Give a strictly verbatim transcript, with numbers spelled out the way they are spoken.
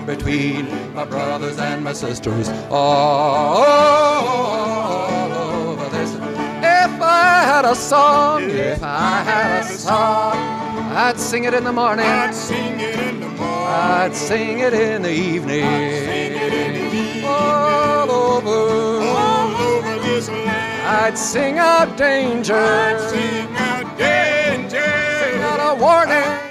between my brothers and my sisters all over this. If I had a song, if I had a song, I'd sing it in the morning, I'd sing it in the morning, I'd sing it in the evening, I'd sing it in the evening, all over, all over this land. I'd sing out danger, I'd sing out danger, sing out a warning.